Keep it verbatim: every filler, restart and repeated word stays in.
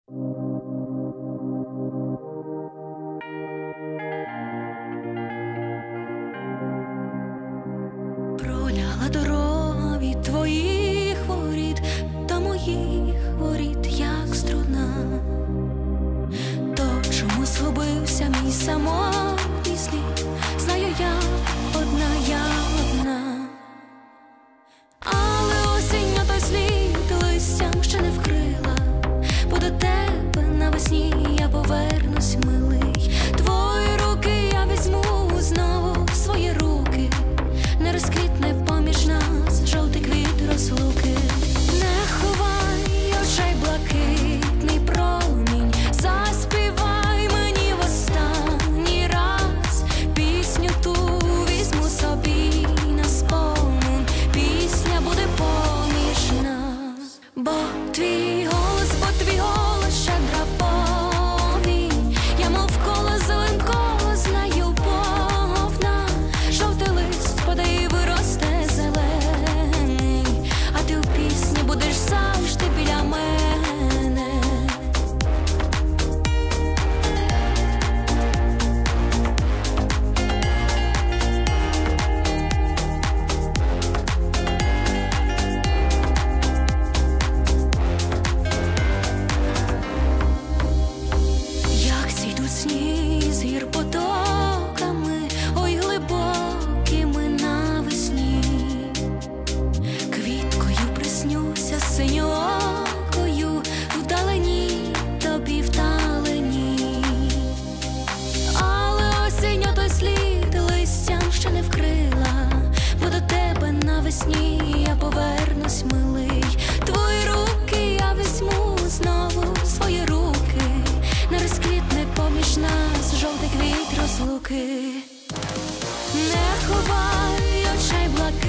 Пролягла дорога від твоїх воріт до моїх воріт, як струна. То чому згубився мій самотній слід? Знаю я одна, я одна. Але осінню той слід листям ще не вкрила, бо до тебе навесні я повернусь, милий. Твої руки я візьму знову в свої руки, не розквітне поміж нас жовтий квіт розлуки. Не ховай очей блакитний промінь, заспівай мені в останній раз пісню ту візьму собі на спомин. Пісня буде поміж нас, бо твій голос, бо твій голос щедра повінь. Я мов коло зеленкого знаю повна, жовтий лист впаде і виросте зелений, а ти в пісні будеш завжди біля мене. Як зійдуть сніг з гір потоками, ой, глибокими навесні, квіткою приснюся синьокою, вдалині тобі вдалині. Але осінню той слід листям ще не вкрила, бо до тебе навесні я повернусь, милий. Твої руки я візьму знову в свої руки, не розквітне поміж нас жовтий квіт розлуки. Не ховай очей блакитних